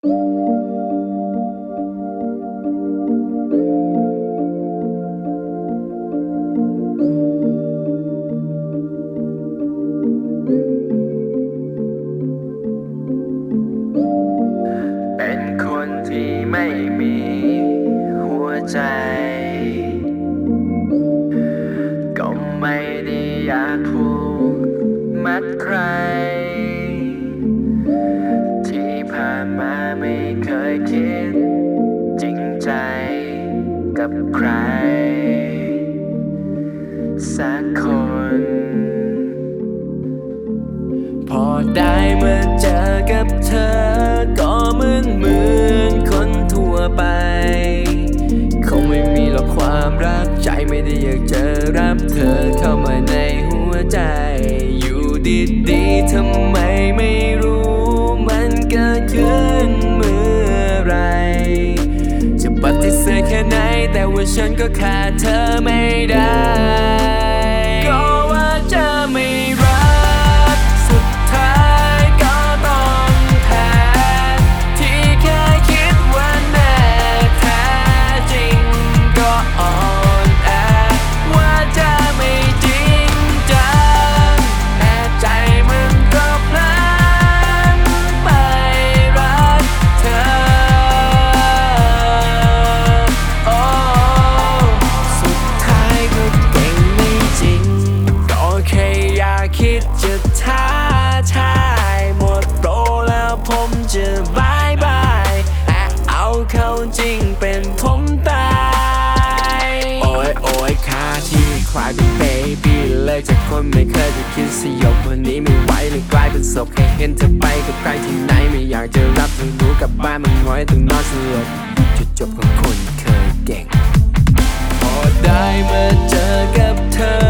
เป็นคนที่ไม่มีหัวใจก็ไม่ได้อยากผูกมัดใครที่ผ่านมาไม่เคยคิดจริงใจกับใครสักคนพอได้มาเจอกับเธอก็เหมือนคนทั่วไปคงไม่มีหรอกความรักใจไม่ได้อยากจะรับเธอเข้ามาในหัวใจอยู่ดีๆทำไมไม่รู้มันเกิดขึ้นเมื่อไรจะปฏิเสธแค่ไหนแต่ว่าฉันก็ขาดเธอไม่ได้ก็ว่าจะไม่รักสุดท้ายก็ต้องแพ้ที่แค่คิดว่าแน่แท้จริงก็อ่อนแอว่าจะไม่จริงจังแต่ใจมันก็พลันไปรักเธอโอ้สุดท้ายก็เก่งไม่จริงก็แค่อยากคิดจะท้าทายหมดโปรแล้วผมจะบายบายแต่เอาเข้าจริงเป็นผมตายโอ้ยค่าที่คลายเป็นเบบี้เลิกจากคนไม่เคยจะคิดสยบวันนี้ไม่ไหวเลยกลายเป็นศพแค่เห็นเธอไปกับใครที่ไหนไม่อยากจะรับต้องรู้กลับบ้านมันง้อยต้องนอนสลบจุดจบของคนเคยเก่งพอได้มาเจอกับเธอ